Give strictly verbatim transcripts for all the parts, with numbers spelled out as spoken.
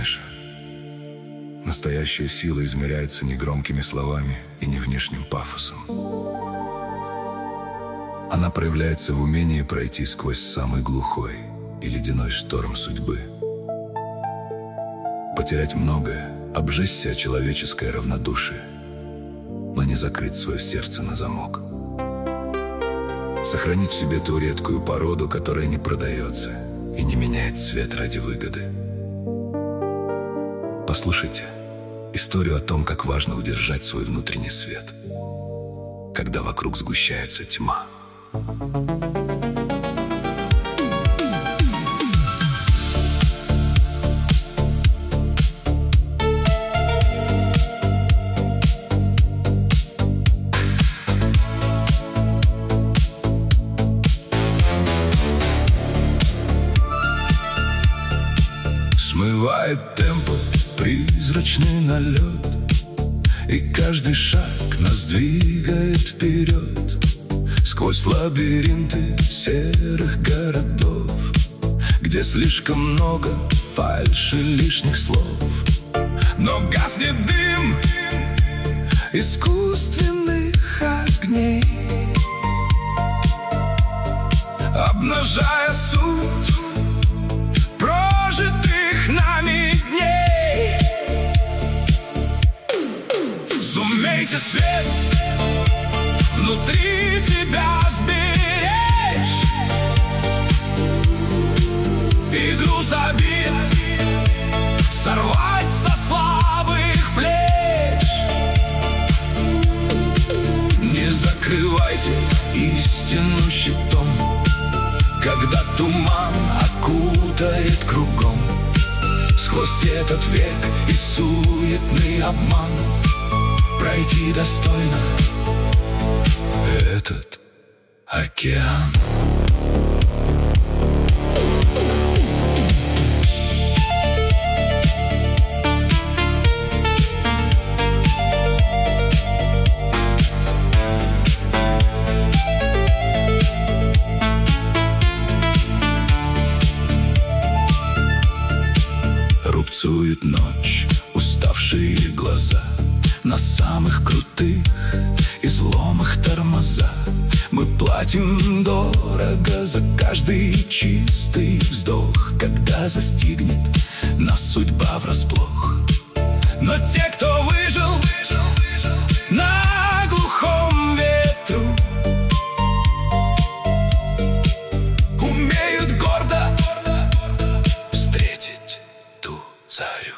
Миша. Настоящая сила измеряется не громкими словами и не внешним пафосом. Она проявляется в умении пройти сквозь самый глухой и ледяной шторм судьбы. Потерять многое, обжечься о человеческое равнодушие, но не закрыть свое сердце на замок. Сохранить в себе ту редкую породу, которая не продается и не меняет цвет ради выгоды. Послушайте историю о том, как важно удержать свой внутренний свет, когда вокруг сгущается тьма. Смывает темпо призрачный налет, и каждый шаг нас двигает вперед, сквозь лабиринты серых городов, где слишком много фальши, лишних слов. Но гаснет дым искусственных огней, обнажая суть прожитых нами дней. Сумейте свет внутри себя сберечь и груз обид сорвать со слабых плеч. Не закрывайте истину щитом, когда туман окутает кругом. Сквозь этот век и суетный обман пройти достойно этот океан. Рубцует ночь уставшие глаза, на самых крутых изломах тормоза. Мы платим дорого за каждый чистый вздох, когда застигнет нас судьба врасплох. Но те, кто выжил на глухом ветру, умеют гордо встретить ту зарю.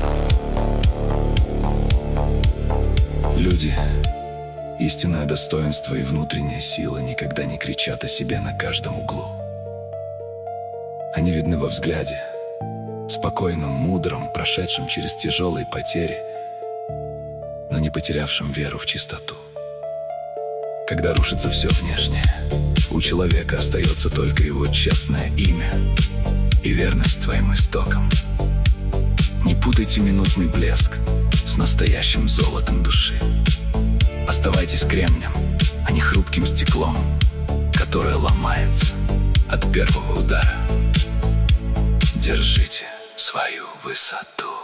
Люди, истинное достоинство и внутренняя сила никогда не кричат о себе на каждом углу. Они видны во взгляде, спокойном, мудром, прошедшем через тяжелые потери, но не потерявшем веру в чистоту. Когда рушится все внешнее, у человека остается только его честное имя и верность своим истокам. Не путайте минутный блеск с настоящим золотом души. Оставайтесь кремнем, а не хрупким стеклом, которое ломается от первого удара. Держите свою высоту.